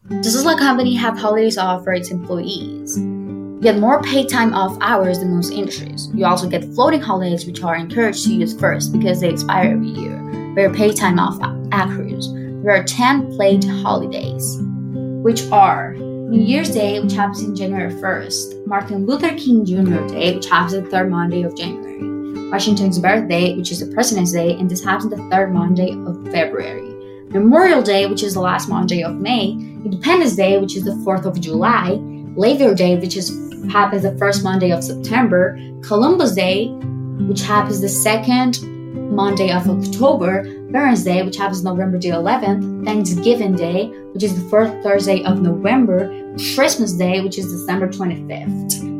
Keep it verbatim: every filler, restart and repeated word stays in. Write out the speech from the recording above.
Just as like company have holidays off for its employees. You get more paid time off hours than most industries. You also get floating holidays, which are encouraged to use first because they expire every year, but your paid time off accrues. There are ten paid holidays, which are New Year's Day, which happens in January first, Martin Luther King Junior Day, which happens the third Monday of January, Washington's birthday, which is the President's Day, and this happens the third Monday of February, Memorial Day, which is the last Monday of May, Independence Day, which is the fourth of July, Labor Day, which is happens the first Monday of September, Columbus Day, which happens the second Monday of October, Veterans Day, which happens November the eleventh, Thanksgiving Day, which is the first Thursday of November, Christmas Day, which is December twenty-fifth.